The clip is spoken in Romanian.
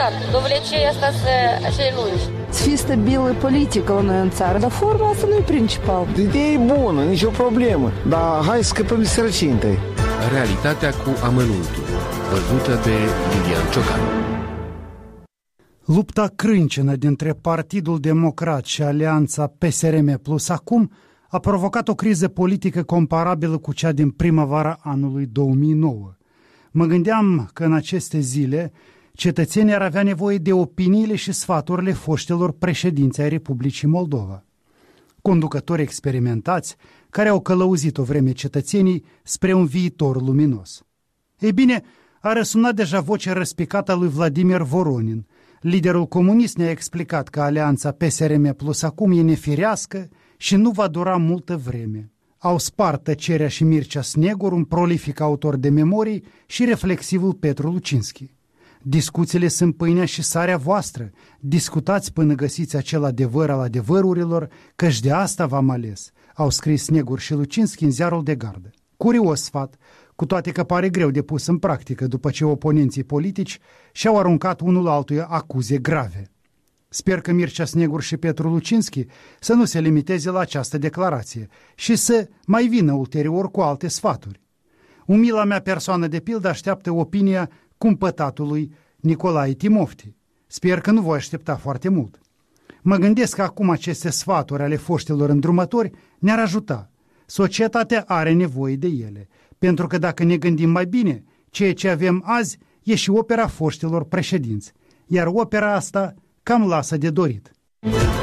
important. Dovlecei asta așa e lungi. Să fie stabilă politică la noi în țară, dar forma asta nu e principal. Ideea e bună, nicio problemă, dar hai să scăpăm de sărăcie întâi. Realitatea cu amănuntul, văzută de Lilian Ciocan. Lupta crâncenă dintre Partidul Democrat și alianța PSRM Plus acum a provocat o criză politică comparabilă cu cea din primăvara anului 2009. Mă gândeam că în aceste zile cetățenii ar avea nevoie de opiniile și sfaturile foștilor președinți ai Republicii Moldova. Conducători experimentați care au călăuzit o vreme cetățenii spre un viitor luminos. Ei bine, a răsunat deja vocea răspicată a lui Vladimir Voronin. Liderul comunist ne-a explicat că alianța PSRM Plus acum e nefirească și nu va dura multă vreme. Au spart tăcerea și Mircea Snegur, un prolific autor de memorii, și reflexivul Petru Lucinski. Discuțiile sunt pâinea și sarea voastră. Discutați până găsiți acel adevăr al adevărurilor, căci de asta v-am ales, au scris Snegur și Lucinski în Ziarul de Gardă. Curios sfat, cu toate că pare greu de pus în practică după ce oponenții politici și-au aruncat unul altuia acuze grave. Sper că Mircea Snegur și Petru Lucinski să nu se limiteze la această declarație și să mai vină ulterior cu alte sfaturi. Umila mea persoană de pildă așteaptă opinia cumpătatului Nicolae Timofti. Sper că nu voi aștepta foarte mult. Mă gândesc că acum aceste sfaturi ale foștilor îndrumători ne-ar ajuta. Societatea are nevoie de ele, pentru că dacă ne gândim mai bine, ceea ce avem azi e și opera foștilor președinți, iar opera asta cam lasă de dorit.